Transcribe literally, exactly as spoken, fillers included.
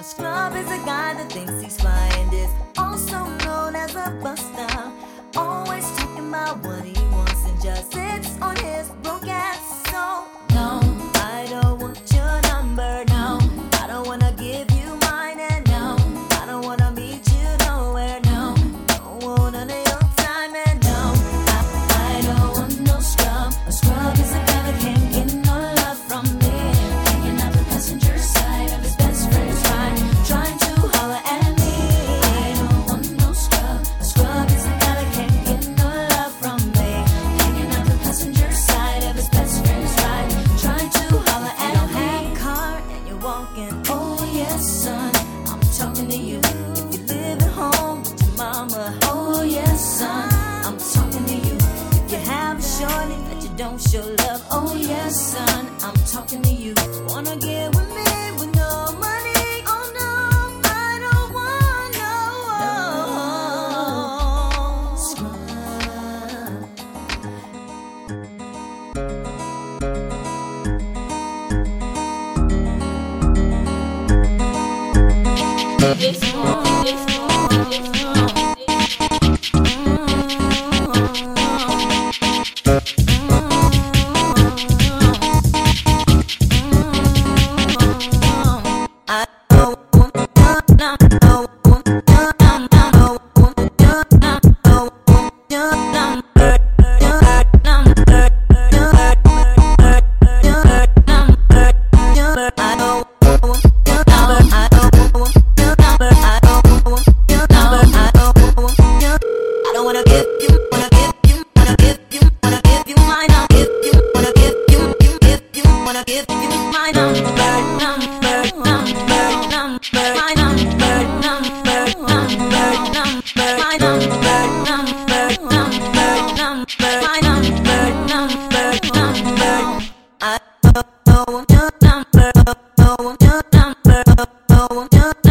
scrub is a guy that thinks he's flying, is also known as a buster. Always talking about what he wants and just sits on his broke ass. So no, I don't want your number. No, I don't wanna give you mine, and no, I don't wanna meet you nowhere. No, don't want none of your time, and no, I, I don't want no scrub. A scrub is a guy that can't get no love from me, hanging out the passenger side of his best friend's ride, trying to holler at me. I don't want no scrub. A scrub is a guy that can't get no love from me, hanging out the passenger side of his best friend's ride, trying to holler at me. You don't have a car and you're walking. Oh yes, son, I'm talking to you. If you live at home with your mama. Oh yes, son, I'm talking to you. If you have a shorty that you don't show love. Oh yes, son, I'm talking to you. Wanna get with me with no money? Oh no, I don't want no scrub. It's wrong, it's wrong, it's wrong. I don't want your number. Give you my number, number, number, number, my number, number, number, number, my number, number, number, number, my number, number, number. I don't want your number, don't want your number, don't want your